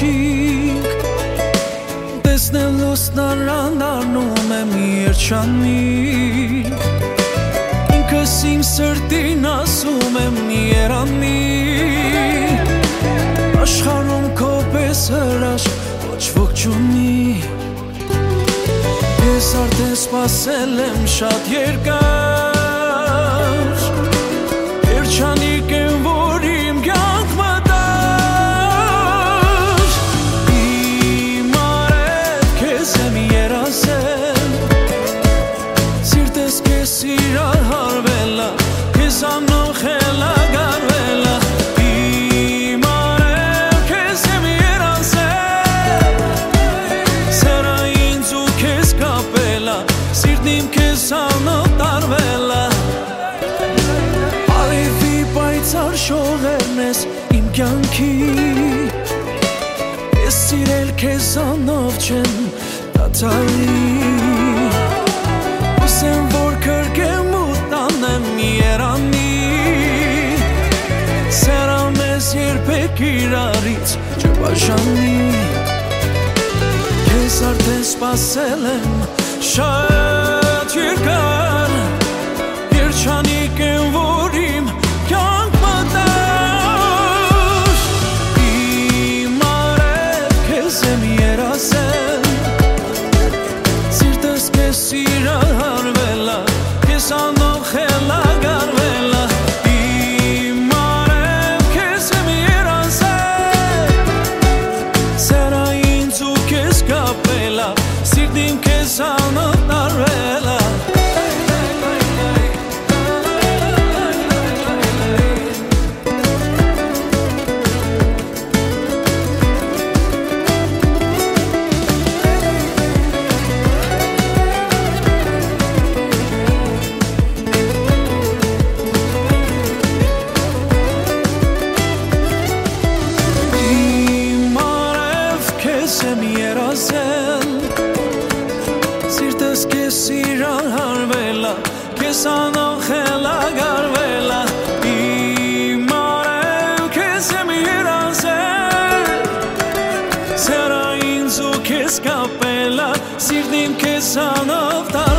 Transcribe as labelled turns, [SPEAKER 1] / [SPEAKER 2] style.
[SPEAKER 1] կյանքիք տեսնելուս նրան դառնում եմ երջանիկ ինքս իմ սրտին ասում եմ երանի աշխարհում քո պես հրաշք ոչ ոք չունի ես արդեն սպասել եմ շատ երկար երջանիկ եմ որ իմ կյանք մտար իմ արև քեզ եմ երազել սիրտս քեզ սիրահարվել ա քեզ անող խելագարվել ա իմ արև քեզ եմ երազել սերը ինձ ու քեզ կապել ա սիրտն իմ քեզ անող տարվել ա Ցար շողերն ես իմ կյանքի Ես սիրել քեզ անով չեմ դադարի Ուսեմ որ կրկեմ ու տանեմ երանի Սերը մեզ երբեք իրարից չբաժանի Քեզ արդեն սպասել եմ շատ երկար Երջանիկ եմ որ իմ կյանք Սիրահարվել ա, քեզ անող խելագարվել ա Իմ արև քեզ եմ երազել Սերը ինձ ու քեզ կապել ա Սիրտն իմ քեզ անող տարվել ա եմ երազել Սիրտս քեզ սիրահարվել ա Քեզ անող խելագարվել ա Իմ արև քեզ եմ երազել Սերը ինձ ու քեզ կապել ա Սիրտն իմ քեզ անող տարվել